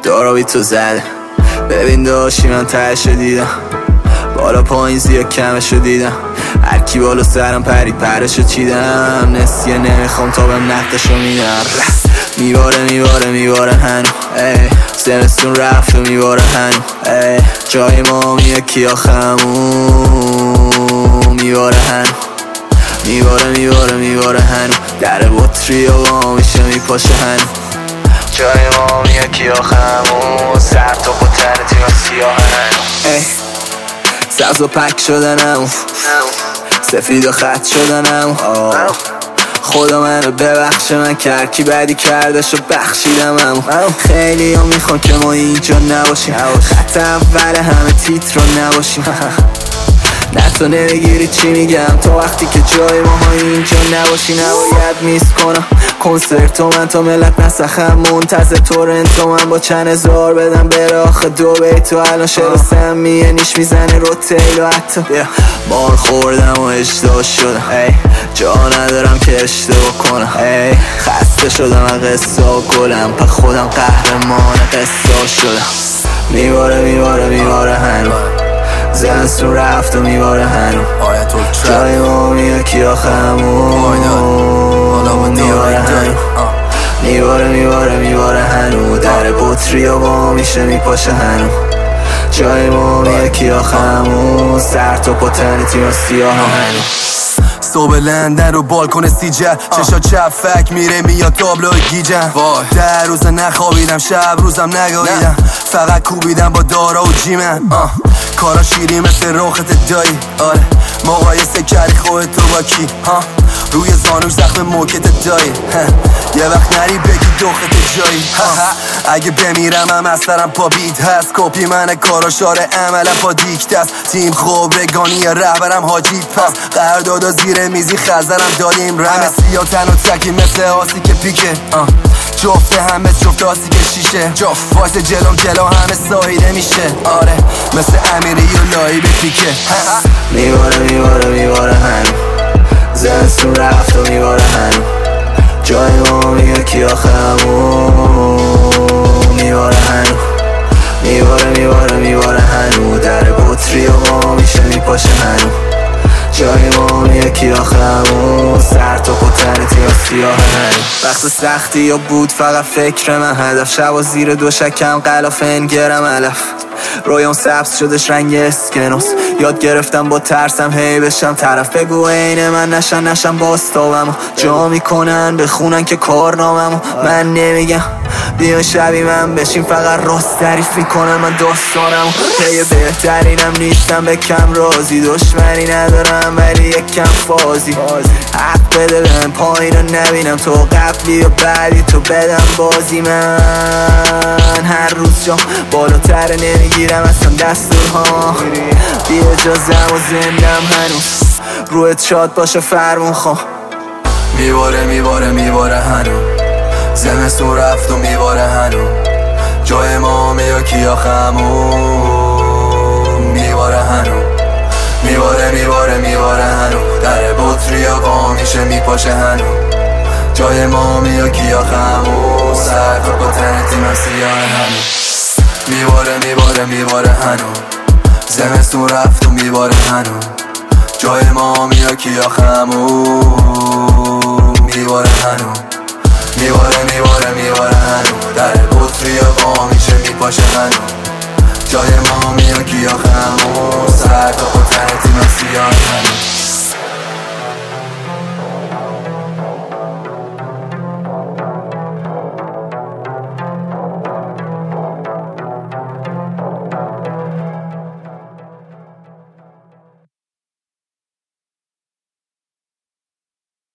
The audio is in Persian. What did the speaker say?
دارا بی تو زده. ببین داشتی من تهشو دیدم، بالا پایین زیاد کمشو دیدم، هر کی بالا سرم پرید پرشو چیدم، نسیه نمیخوام تا بهم نقدشو میدم. میباره هنو زمستون رفت و میباره هنو جای ما میه کیا خمون میباره هنو میباره هنو در بطری و با میشه میپاشه هنو جای ما میه کیا خمون سر تو پتن تیم سیاه هنو سبز و پک شدنم، سفید و خط شدنم. خدا منو ببخشه من که هرکی بدی کردش و بخشیدم. خیلی ها میخوان که ما اینجا نباشیم، خط اول همه تیتر رو نباشیم. نه تو نمیگیری چی میگم، تا وقتی که جای ما ها اینجا نباشی نباید میس کنم کنسرتو من تا ملت نسخم منتظر تورنتو من با چند هزار بدم بره آخه دو بیتو الان شعر سمیه نیش میزنه رو تیلو حتی بار خوردم و اشتباه شدم جا ندارم که اشتباه کنم خسته شدم و قصه و گلم پا خودم قهرمان قصه شدم. میباره هنو زمستون رفت و میباره هنو جای ما میه کیا خمون میباره هنو در بطری و با میشه میپاشه هنو جای ما میه کیا خمون سر تو پتن تیم سیاه هنو صبح لندن رو بالکن سیجه چشا چپ فک میره میاد تابلوی گیجم 10 روز نخوابیدم شب روزم نگاهیدم فقط کوبیدم با دارا و جیمن کارا شیری مثل روخت دایی آره مقایسه کردی خودت تو با کی روی زانوش زخم موکت دایی یه وقت نری بگی دوخت جایی اگه بمیرم هم از سرم پا بیت هست کپی من کارا شاره عملا پا دیکت است تیم خوب رگانی رهبرم حاجی پس قراردادا زیر میزی خزرم دادیم رم سیاه تن و تکی مثل آسی که پیکه جفته همه جفت آسی که شیشه وایس جلوم جلو همه سایده میشه آره مثل امیری و لایی به پیکه میباره هنو زمستون رفت و میباره هنو جای ما میه کیا خمون میباره هنو میباره هنو در بطری و ما میشه میپاشه هنو جای ما میه کیا خمون سر تو پتن تیم سیاه هنو وقت سختی یا بود فقط فکر من هدف شب و زیر دو شکم قلاف انگرم علف رویان سبز شدش رنگ اسکنوس یاد گرفتم با ترسم هی بشم طرف بگو عین من نشن باستابمو جا میکنن بخونن که کارناممو من نمیگم بیان شبی من بشین فقط راست تعریف میکنم من داستانمو پی بهترینم نیستم به کم رازی دشمنی ندارم ولی یک کم فازی حق بده بهم پایین رو نبینم تو قبلی و بعدی تو بدم بازی من هر روز جام بالاتر نمیگیرم اصلا دستورها بی اجازم و زندم هنوز رویت شاد باشه فرمون خواه میباره هنو زمستون رفت و میباره هنو جای ما میه کیا خمون میباره هنو میباره هنو در بطری و با میشه میپاشه هنو جای ما میه کیا خمون سر تو پتن تیم سیاه هنو میباره هنو زمستون رفت و میباره هنو جای ما میه کیا خمون میباره هنو میباره هنو در بطری و با میشه میپاشه هنو جای ما میه کیا خمون سر تو پتن تیم سیاه هنو